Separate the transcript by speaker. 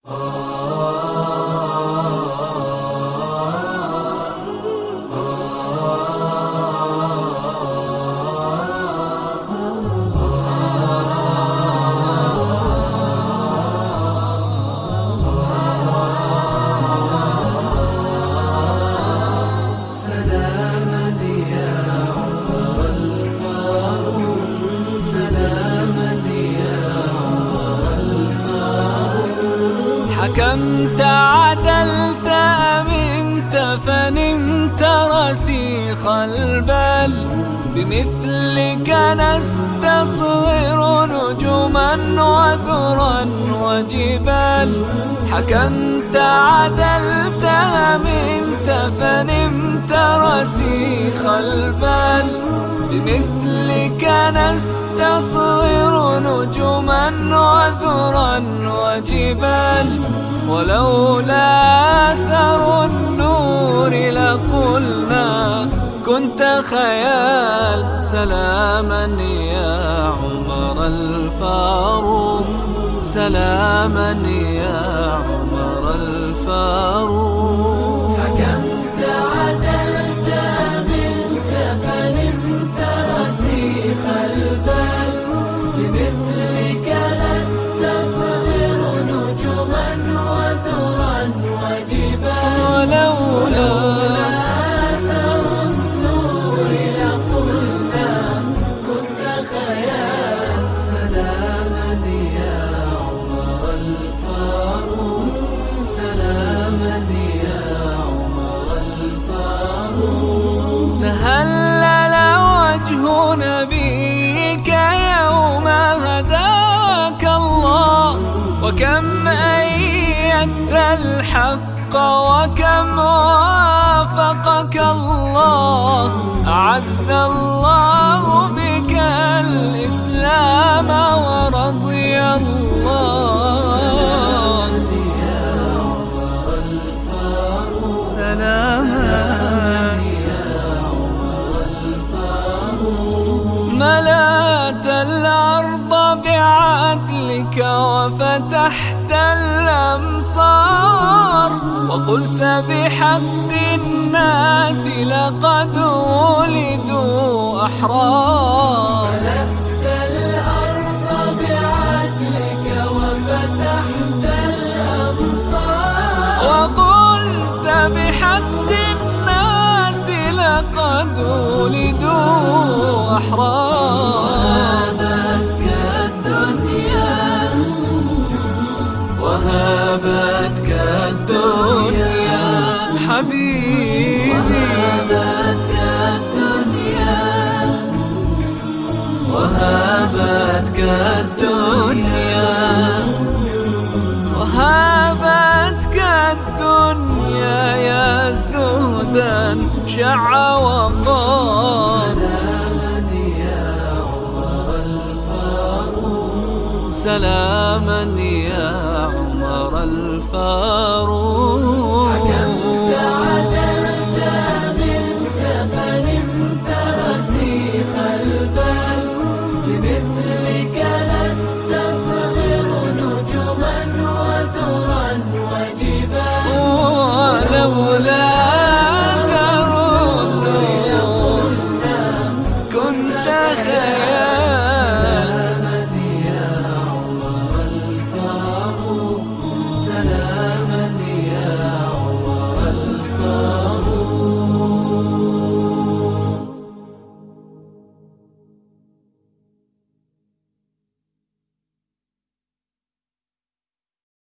Speaker 1: حكمت عدلت أمنت فنمت رسيخ البال، بمثلك نستصغر نجما وذرا وجبال. حكمت عدلت أمنت فنمت رسيخ البال، بمثلك نستصغر نجما وذرا وجبال. ولولا أثر النور لقلنا كنت خيال. سلاما يا عمر الفاروق، سلاما يا عمر الفاروق.
Speaker 2: حكمت عدلت أمنت فنمت رسيخ البال، بمثلك نستصغر نجما وذرا وجبال.
Speaker 1: ولولا
Speaker 2: أثر النور لقلنا كنت خيال. سلاما يا عمر الفاروق، سلاما يا عمر الفاروق.
Speaker 1: تهلل وجه نبيك يوم هداك الله، وكم أيدت الحق وكم وافقك الله. أعز الله بك الإسلام ورضي الله.
Speaker 2: يا عمر الفاروق،
Speaker 1: سلاما
Speaker 2: يا عمر الفاروق.
Speaker 1: ملأت الأرض بعدلك وفتحت الأمصار، وقلت بحق الناس لقد ولدوا أحرار.
Speaker 2: ملأت الأرض بعدلك وفتحت الأمصار،
Speaker 1: وقلت بحق الناس لقد ولدوا أحرار.
Speaker 2: وهابتك الدنيا،
Speaker 1: وهابتك الدنيا حبيبي.
Speaker 2: وهابتك الدنيا،
Speaker 1: وهابتك الدنيا، وهابتك الدنيا يا زهدا شع وقار.
Speaker 2: سلاما يا عمر الفاروق،
Speaker 1: سلاما يا عمر الفاروق.